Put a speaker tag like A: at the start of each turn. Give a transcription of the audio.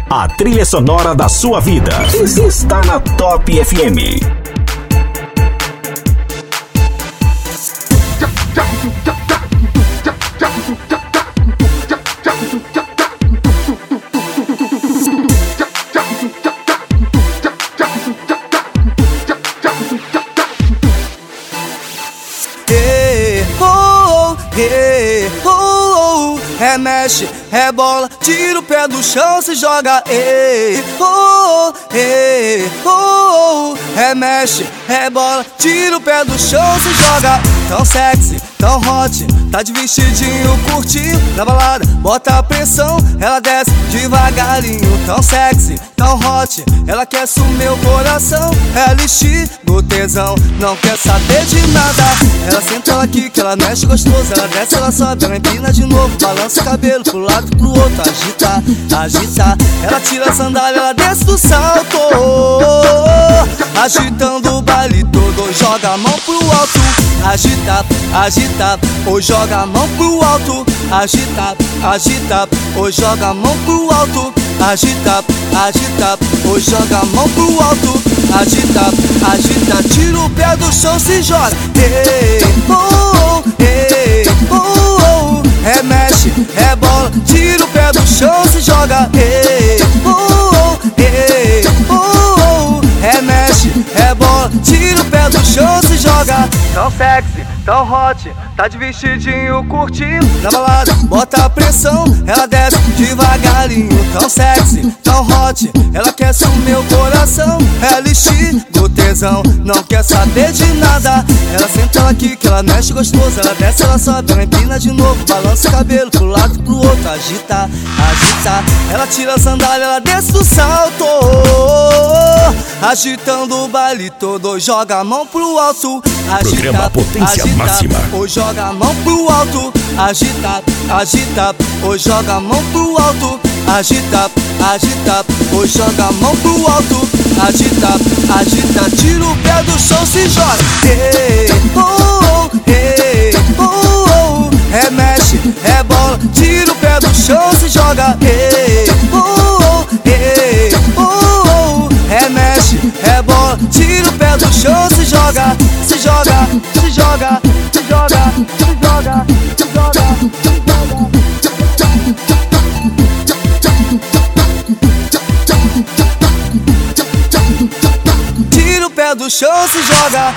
A: A trilha sonora da sua vida está na Top FM.
B: Remexe, rebola, tira o pé do chão, se joga, remexe, rebola, tira o pé do chão, se joga. Tão sexy, tão hot, tá de vestidinho curtinho, na balada, bota a pressão, ela desce devagarinho. Tão sexy, tão hot, ela aquece o meu coração, ela estiga tesão, não quer saber de nada. Ela senta ela aqui, que ela mexe gostoso, ela desce, ela sobe, ela empina de novo, balança o cabelo pro lado e pro outro, agita, agita. Ela tira a sandália, ela desce do salto, agitando o baile todo, joga a mão pro alto, agita, agita, ou joga a mão pro alto, agita, agita, ou joga a mão pro alto, agita, agita, ou joga a mão pro alto, agita, agita, tira o pé do chão, se joga, remexe, rebola, tira o pé do chão, se joga, remexe, rebola, tira o pé do chão, se joga. Tão sexy, tão hot, tá de vestidinho curtinho, na balada, bota a pressão, ela desce devagarinho. Tão sexy, tão hot, ela aquece o meu coração, ela estiga o tesão, não quer saber de nada. Ela senta ela aqui, que ela mexe gostoso, ela desce, ela sobe, ela empina de novo, balança o cabelo pro lado e pro outro, agita, agita. Ela tira a sandália, ela desce do salto, agitando o baile todo, joga a mão pro alto, agita,
A: Programa Potência
B: agita,
A: Máxima.
B: ou joga a mão pro alto, agita, agita, ou joga a mão pro alto, agita, agita, ou joga a mão pro alto, agita, agita, tira o pé do chão, se joga, remexe, rebola, tira o pé do chão, se joga, remexe, rebola, tira o pé do chão, se joga, se joga, se joga, se joga, se joga, se joga, se joga. Tira o pé do chão, se joga.